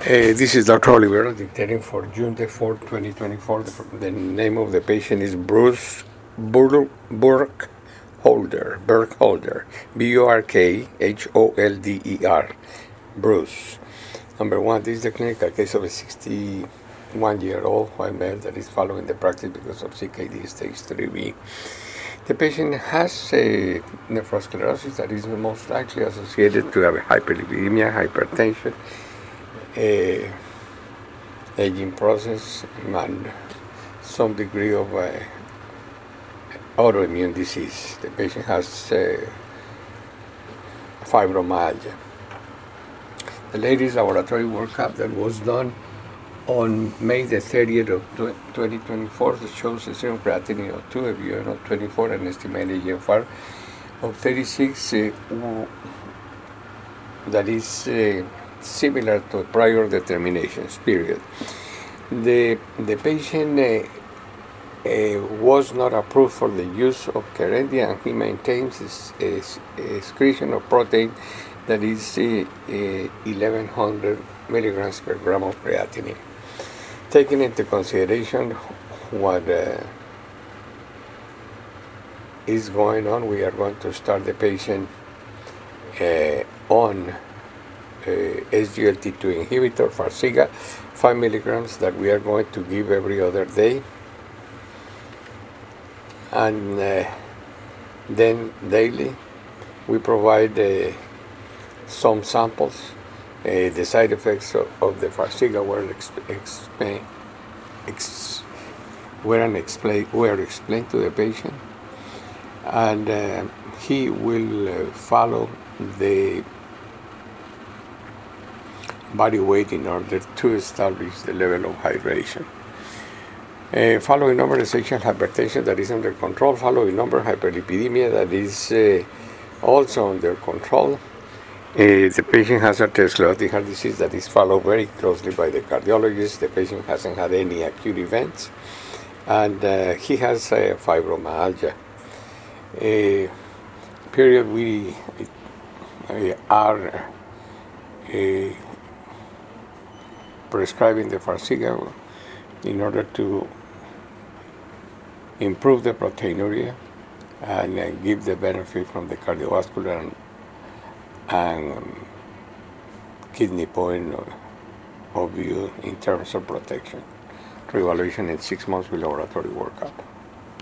This is Dr. Oliver dictating for June the 4th, 2024. The name of the patient is Bruce Burkholder, Burkholder, Bruce. Number one, this is the clinical case of a 61-year-old white male that is following the practice because of CKD stage 3B. The patient has a nephrosclerosis that is most likely associated to have hyperlipidemia, hypertension, aging process, and some degree of autoimmune disease. The patient has fibromyalgia. The latest laboratory workup that was done on May the 30th of 2024 shows a serum creatinine of 2, a BUN of 24, and estimated GFR of 36. That is similar to prior determinations, period. The patient was not approved for the use of Kerendia, and he maintains a excretion of protein that is 1100 milligrams per gram of creatinine. Taking into consideration what is going on, we are going to start the patient on SGLT2 inhibitor, Farxiga, 5 milligrams that we are going to give every other day. And then daily, we provide some samples. The side effects of the Farxiga were explained to the patient. And he will follow the body weight in order to establish the level of hydration. Following number, essential hypertension that is under control. Following number, hyperlipidemia that is also under control. The patient has arteriosclerotic heart disease that is followed very closely by the cardiologist. The patient hasn't had any acute events, and he has fibromyalgia. Period. We are prescribing the Farxiga in order to improve the proteinuria and give the benefit from the cardiovascular and kidney point of view in terms of protection. Reevaluation in 6 months with laboratory workup.